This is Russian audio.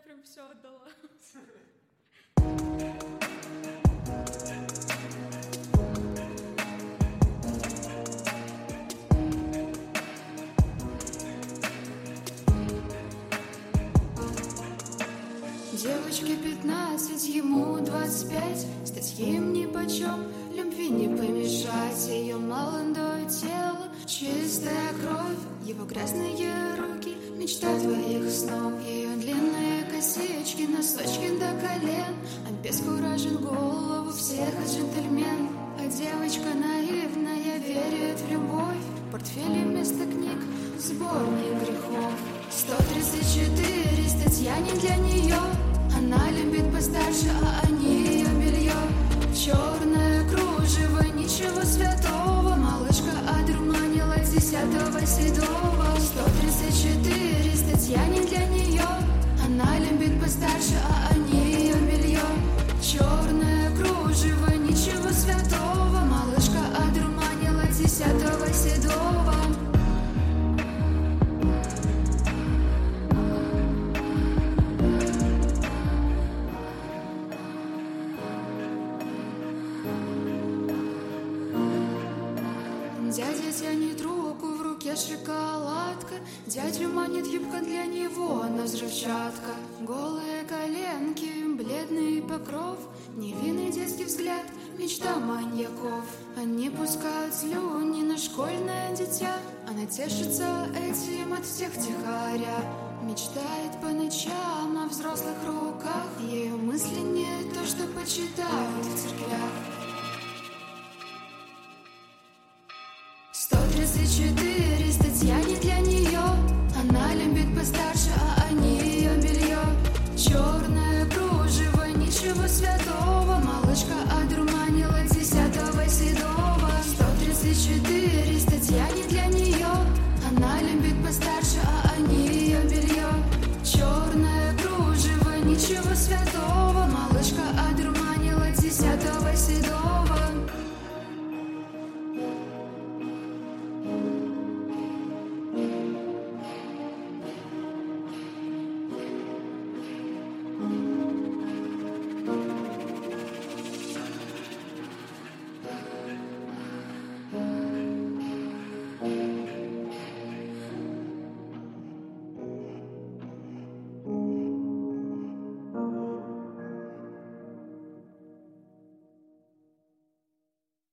прям все отдала. Девочке 15, ему 25. Стать им нипочем, любви не помешать. Ее молодое тело, чистая кровь, его грязные руки, мечта твоих снов. Ее длинные косички, носочки до колен, обескуражен голову всех джентльмен. А девочка наивная верит в любовь, в портфеле вместо книг сборник грехов. 134 статья не для нее. Она любит постарше, а они ее белье. Черное кружево, ничего святого. Малышка одурманила 10-го седого. 134 статья не для нее. Она любит постарше, а они ее белье. Черное кружево, ничего святого. Малышка одурманила 10-го седого. Дядя тянет руку, в руке шоколадка. Дядю манит юбка для него, на взрывчатка. Голые коленки, бледный покров, невинный детский взгляд, мечта маньяков. Они пускают слюни на школьное дитя. Она тешится этим от всех тихоря. Мечтает по ночам о взрослых руках. Ее мысли не то, что почитают в церквях. 134 статья не для нее. Она любит постарше, а они ее белье. Черное кружево, ничего святого. Малышка одурманила 10-го седого. 134 статья не для нее. Она любит постарше, а они ее белье. Черное кружево, ничего святого.